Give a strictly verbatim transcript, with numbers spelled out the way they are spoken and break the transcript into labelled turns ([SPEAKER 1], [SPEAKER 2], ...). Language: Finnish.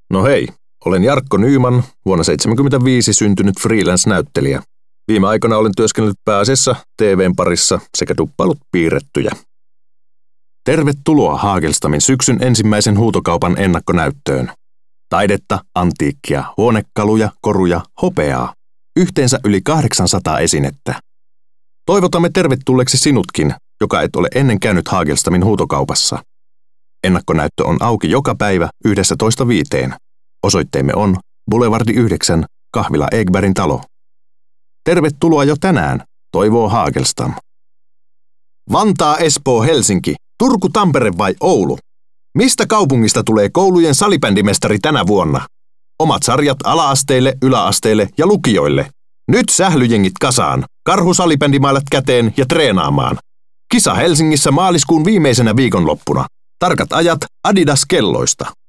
[SPEAKER 1] No hei, olen Jarkko Nyman, vuonna seitsemänkymmentäviisi syntynyt freelance-näyttelijä. Viime aikoina olen työskennellyt pääasiassa T V:n parissa sekä duppailut piirrettyjä. Tervetuloa Hagelstamin syksyn ensimmäisen huutokaupan ennakkonäyttöön. Taidetta, antiikkia, huonekaluja, koruja, hopeaa. Yhteensä yli kahdeksansataa esinettä. Toivotamme tervetulleeksi sinutkin, joka et ole ennen käynyt Hagelstamin huutokaupassa. Ennakkonäyttö on auki joka päivä yksitoista viiteen. Osoitteemme on Boulevardi yhdeksän, kahvila Egbergin talo. Tervetuloa jo tänään, toivoo Hagelstam. Vantaa, Espoo, Helsinki, Turku, Tampere vai Oulu? Mistä kaupungista tulee koulujen salibändimestari tänä vuonna? Omat sarjat ala-asteille, yläasteille ja lukioille. Nyt sählyjengit kasaan, karhusalibändimailat käteen ja treenaamaan. Kisa Helsingissä maaliskuun viimeisenä viikonloppuna. Tarkat ajat Adidas-kelloista.